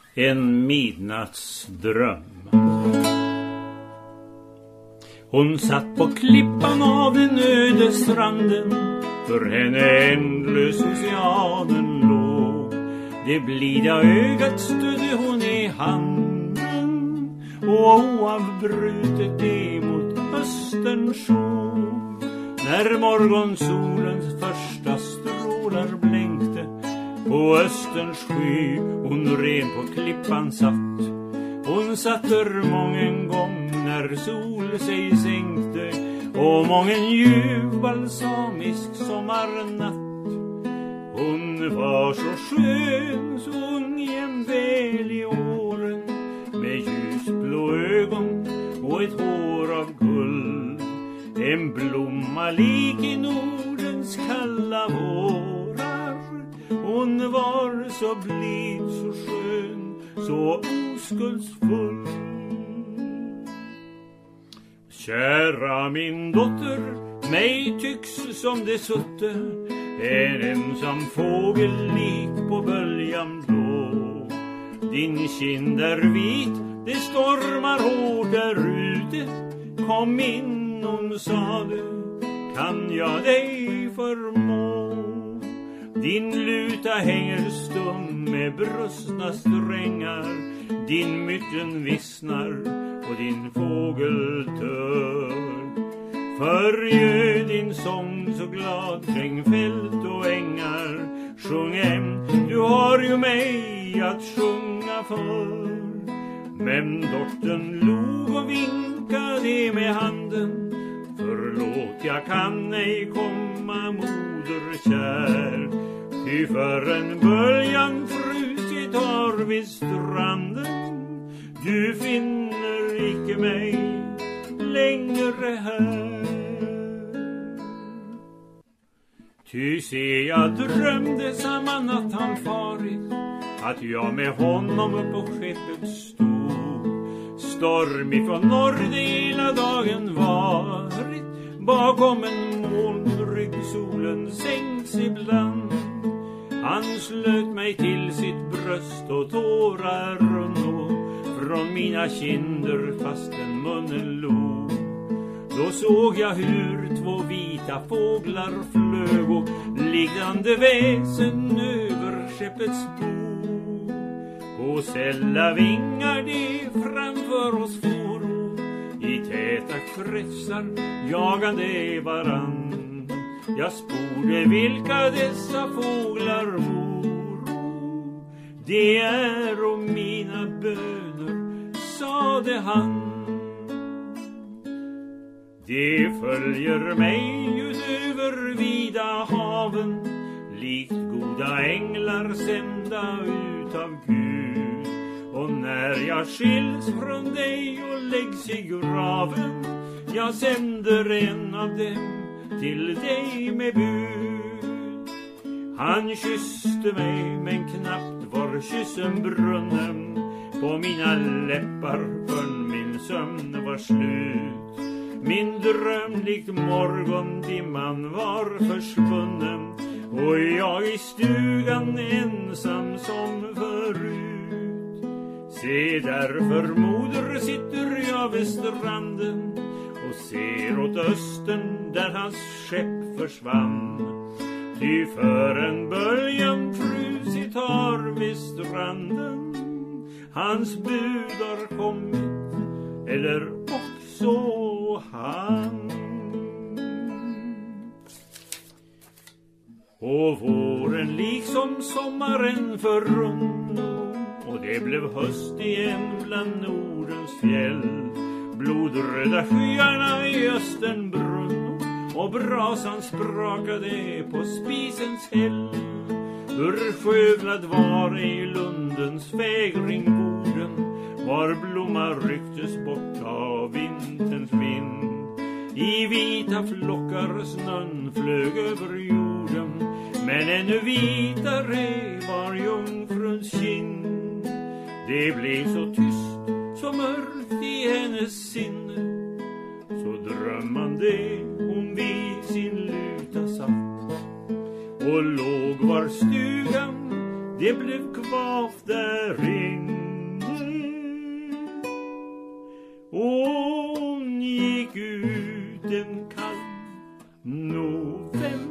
En midnattsdröm. Hon satt på klippan av den öde stranden, för henne ändlös oceanen låg. Det blida ögat stödde hon i handen, och oavbrutet emot östern såg. När morgonsolens första strålar blänkte på österns sky, hon ren på klippan satt. Hon satt mången gång när sol sig sänkte, och mången ljuv balsamisk sommarnatt. Hon var så skön, så ung jämväl i åren, med ljusblå ögon och ett hår av guld. En blomma lik i Nordens kalla vårar. Hon var så blid, så skön, så oskuldsfull. Kära min dotter, mig tycks som det sutte en ensam fågel lik på böljan blå. Din kind är vit, det stormar hårt där ute. Kom in, hon sade, kan jag dig förmå? Din luta hänger stum med brustna strängar. Din mytten vissnar och din fågel dör. Förgö din sång så glad kring fält och ängar. Sjung hem, du har ju mig att sjunga för. Men dottern log och vinkade med handen. Förlåt, jag kan ej komma, moderkär. Ty för en böljan frusit har vid stranden. Du finner icke mig längre här. Ty se, jag drömde samma natt han farit, att jag med honom upp på skeppet stod. Stormig från norr hela dagen varit, bakom en molnrygg solen sänks ibland. Han slöt mig till sitt bröst och tårar runno från mina kinder fastän munnen log. Då såg jag hur två vita fåglar flög och liggande väsen över skeppets bord. På sälla vingar de framför oss for, i täta kretsar jagande varann. Jag sporde vilka dessa fåglar vore. Det är om mina böner, sade han. De följer mig utöver vida haven, likt goda änglar sända ut av Gud. Och när jag skiljs från dig och läggs i graven, jag sänder en av dem till dig med bud. Han kysste mig, men knappt var kyssen brunnen på mina läppar förrän min sömn var slut. Min dröm likt morgondimman var försvunnen, och jag i stugan ensam som förut. Se, därför moder sitter jag vid stranden och ser åt östen där hans skepp försvann. Ty för en böljan frusit har vid stranden, hans bud har kommit, eller också han. Och våren liksom sommaren förrunno, och det blev höst igen bland Nordens fjäll. Blodröda skyarna i östen brunno, och brasan sprakade på spisens häll. Hur skövlad var i Lundens fägring borden, var blomma rycktes bort av vinterns vind. I vita flockar snön flög över jorden, men ännu vitare var jungfruns kind. Det blev så tyst, så mörkt i hennes sinne, så drömmande hon vid sin luta satt. Och låg var stugan, det blev kvavt där in. Hon gick ut en kall november